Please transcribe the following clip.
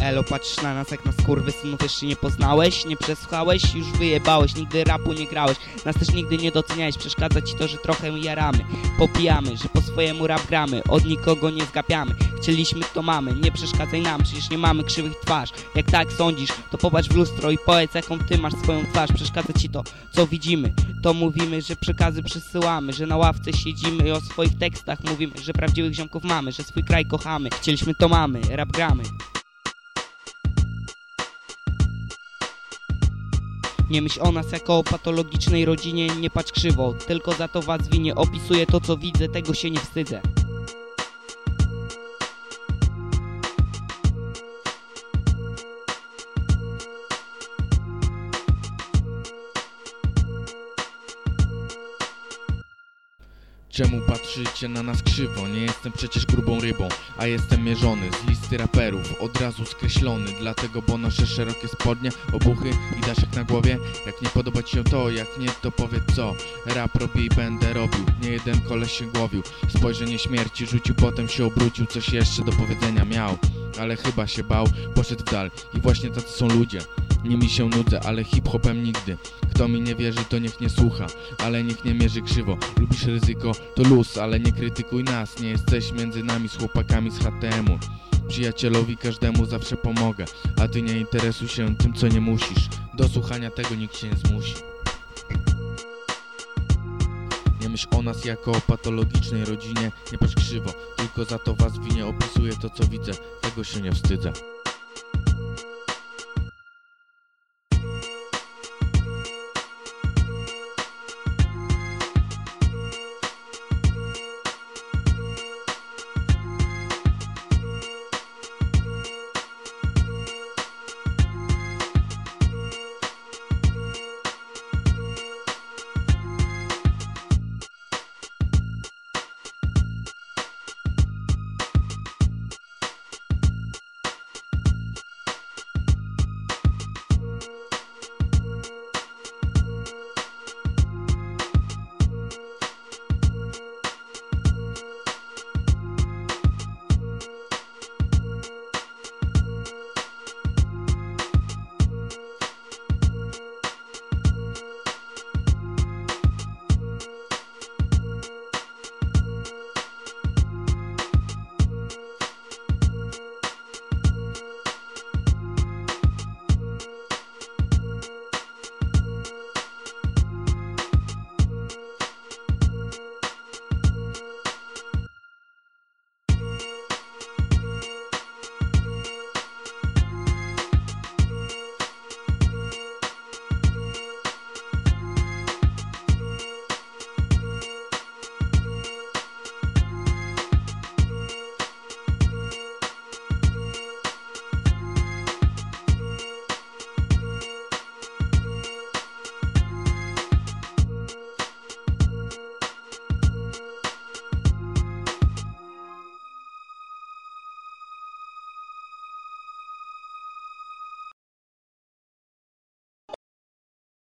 Elo, patrzysz na nas jak na skurwysynów jeszcze nie poznałeś, nie przesłuchałeś, już wyjebałeś, nigdy rapu nie grałeś, nas też nigdy nie doceniałeś, przeszkadza ci to, że trochę jaramy, popijamy, że po swojemu rap gramy, od nikogo nie zgapiamy, chcieliśmy to mamy, nie przeszkadzaj nam, przecież nie mamy krzywych twarz, jak tak sądzisz, to popatrz w lustro i powiedz jaką ty masz swoją twarz, przeszkadza ci to, co widzimy, to mówimy, że przekazy przesyłamy, że na ławce siedzimy i o swoich tekstach mówimy, że prawdziwych ziomków mamy, że swój kraj kochamy, chcieliśmy to mamy, rap gramy. Nie myśl o nas jako o patologicznej rodzinie, nie patrz krzywo, tylko za to was winię, opisuję to co widzę, tego się nie wstydzę. Czemu patrzycie na nas krzywo? Nie jestem przecież grubą rybą, a jestem mierzony z listy raperów, od razu skreślony. Dlatego, bo noszę szerokie spodnie, obuchy i daszek na głowie. Jak nie podoba ci się to, jak nie, to powiedz co. Rap robię i będę robił, nie jeden koleś się głowił. Spojrzenie śmierci rzucił, potem się obrócił, coś jeszcze do powiedzenia miał, ale chyba się bał, poszedł w dal. I właśnie tacy są ludzie. Nimi się nudzę, ale hip-hopem nigdy. Kto mi nie wierzy, to niech nie słucha, ale niech nie mierzy krzywo. Lubisz ryzyko, to luz, ale nie krytykuj nas. Nie jesteś między nami z chłopakami z HTM-u. Przyjacielowi każdemu zawsze pomogę, a ty nie interesuj się tym, co nie musisz. Do słuchania tego nikt cię nie zmusi. Nie myśl o nas jako o patologicznej rodzinie, nie patrz krzywo, tylko za to was winię, opisuję to co widzę, tego się nie wstydzę.